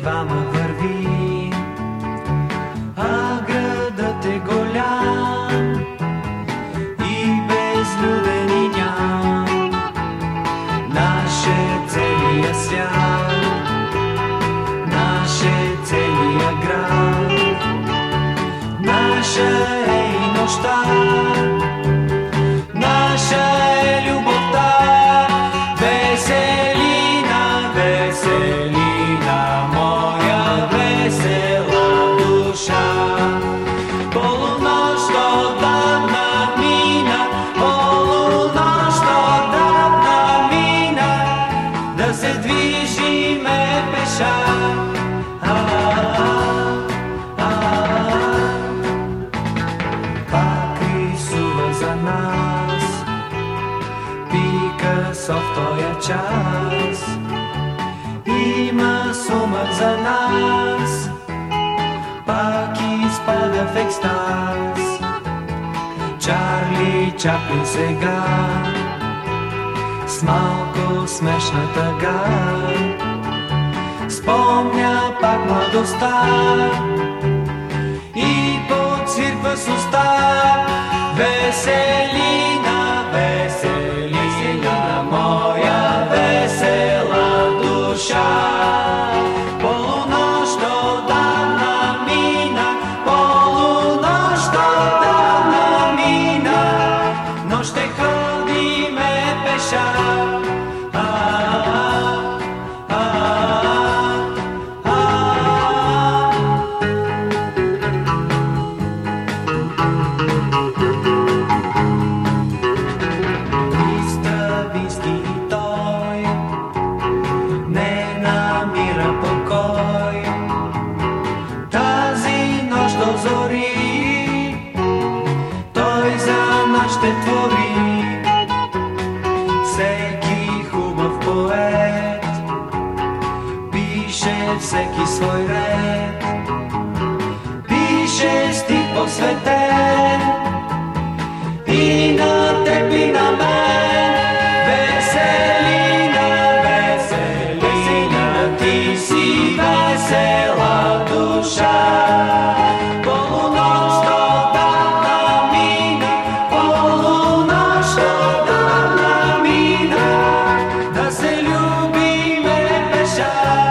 двама върви, а градът е голям и безлюден и ням. Наше целия свят, наше целия град, наша е и нощта, наша е любовта. Веселина, веселина, моя весела душа. Полунощ отдавна мина, полунощ отдавна мина, да се движиме пеша. Пак рисува за нас Пикасо в тоя час. Има сума за нас, пак изпада в екстаз. Чарли Чаплин сега с малко смешна тъга спомня пак младостта и подсвирква с уста. Веселина, веселина, моя весела душа. Полунощ отдавна мина, полунощ отдавна мина, но ще ходиме пеша. Той за нас ще твори, всеки хубав поет пише всеки свой ред, пише стих посветен и на теб и на мен. Веселина, веселина, ти си весела душа. Да се любиме пеша.